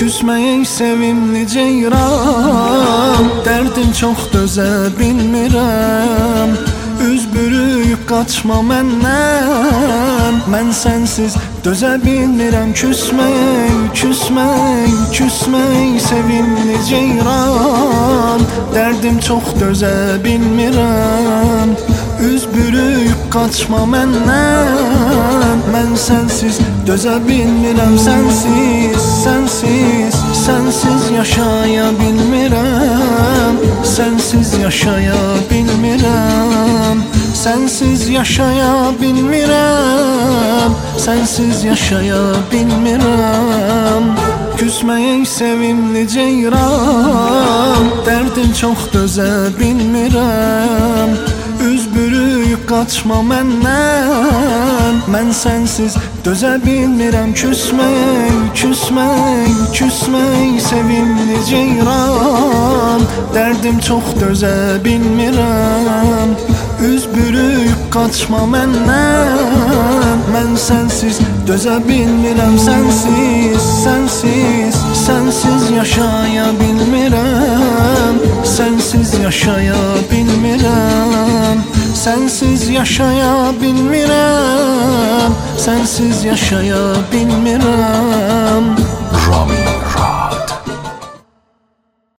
Küsməyək sevimli ceyran, dərdim çox dözə bilmirəm. Üz bürüyüb qaçma məndən, mən sənsiz dözə bilmirəm. Küsməyək sevimli ceyran, dərdim çox dözə bilmirəm. Üz bürüyüb qaçma məndən, mən sənsiz dözə bilmirəm. Sənsiz yaşaya bilmirəm. Sənsiz yaşaya bilmirəm. Sənsiz yaşaya bilmirəm. Sənsiz yaşaya bilmirəm. Küsməyək sevimli ceyran, dərdim çox dözə bilmirəm. Üz bürüyüb qaçma məndən, mən sənsiz dözə bilmirəm. Küsməyək sevimli ceyran, dərdim çox dözə bilmirəm. Üz bürüyüb qaçma məndən, mən sənsiz dözə bilmirəm. Sənsiz yaşaya bilmirəm. Sənsiz yaşaya bilmirəm. Sənsiz yaşaya bilmirəm. Sənsiz yaşaya bilmirəm. Rami